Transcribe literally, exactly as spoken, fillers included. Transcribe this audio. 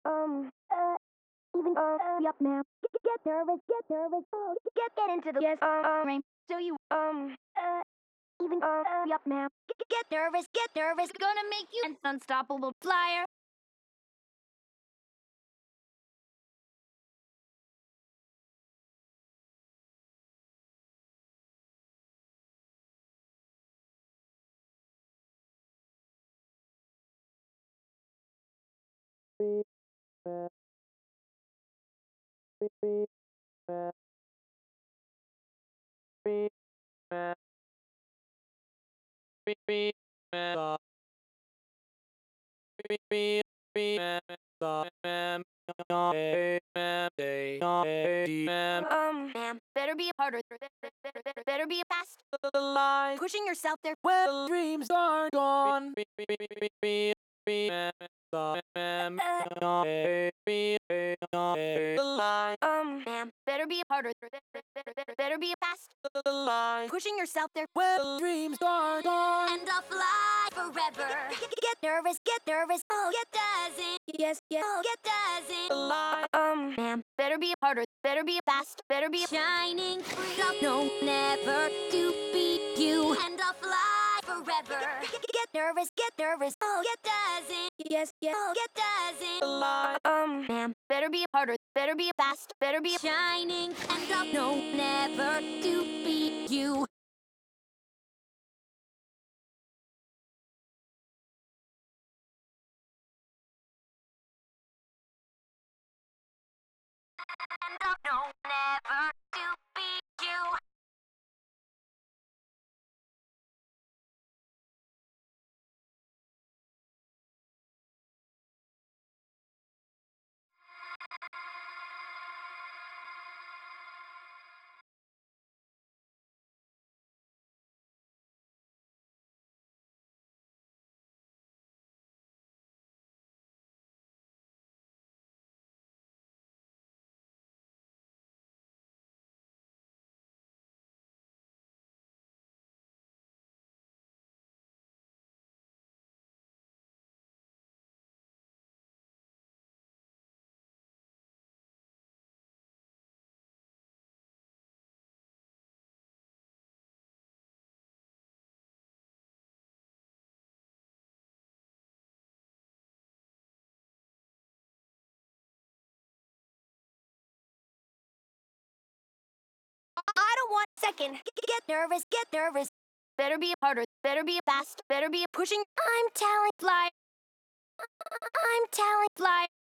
Um, uh, even, uh, yup, ma'am. Get, get nervous, get nervous. Oh, get, get into the, yes, um, um, rain. So you, um, uh, even, uh, yup, ma'am. Get, get nervous, get nervous. Gonna make you an unstoppable flyer. Um, ma'am, better be harder. Better, better be fast. Line. Pushing yourself there. Well, dreams are gone. Um, ma'am, better be harder. Better be fast. Pushing yourself there. Well, dreams are gone. And I'll fly forever. Get nervous, get nervous. Oh, get doesn't. Yes, yes. Oh, get doesn't. Um, ma'am, better be harder. Better be fast. Better be shining free. No, never to be you. And I'll fly forever. Get nervous, get nervous. Oh, get doesn't. Yes, yes. Oh, get doesn't. Um, ma'am, better be harder. Better be fast. Better be shining. And I'll no, never to be you. And I'll no, never to be you. I don't want second. Get nervous, get nervous. Better be harder. Better be fast. Better be pushing. I'm telling fly. I'm telling fly.